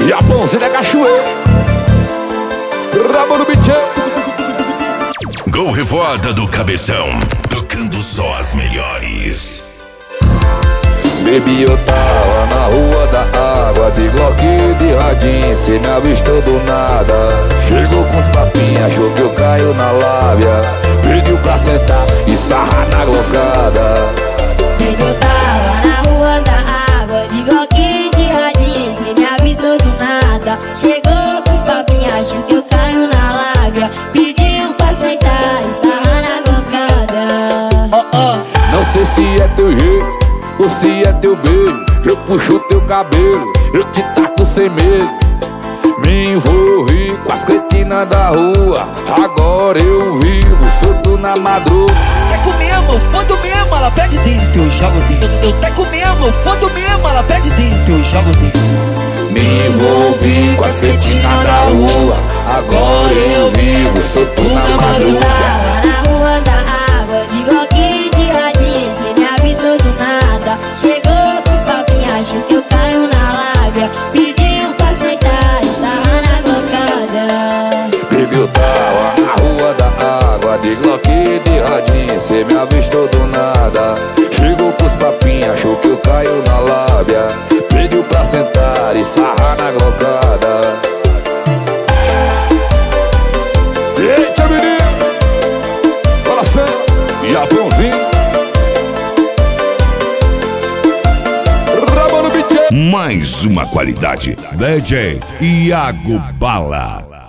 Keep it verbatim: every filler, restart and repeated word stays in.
E a Pãozinha da Cachoeira, Rabo no Bichê. Gol Revoada do Cabeção, tocando só as melhores. Baby, eu tava na rua da água, de Glock e de radinho, cê me avistou do nada. Chegou com os papinhos, achou que eu caio na lábia, pediu pra sentar e sarrar na glocada. Baby, eu tava na rua da água, de Glock e de radinho, cê me avistou do nada. Chegou com os papinhos, achou que eu caio na lábia, pediu pra sentar e sarrar na glocada. Oh, oh. Não sei se é teu jeito ou se é teu beijo, eu puxo teu cabelo, eu te taco sem medo. Me envolvi com as cretinas da rua, agora eu vivo solto na madruga. Teco mesmo, fodo mesmo, ela pede dentro, eu jogo dentro. Eu teco mesmo, fodo mesmo, ela pede dentro, eu jogo dentro. Me envolvi com as cretinas da rua, agora eu vivo solto na madruga. Tava na rua da água, de Glock e de radinho, cê me avistou do nada. Chegou com os papinhos, achou que eu caio na lábia, pediu pra sentar e sarrar na glocada. Baby, eu tava na rua da água, de Glock e de radinho, cê me avistou do nada. Chegou com os papinhos, achou que eu caio na lábia, pediu pra sentar e sarrar na glocada. Eita, menino, coração e a Pãozinha. Mais uma qualidade. D J Iago Bala.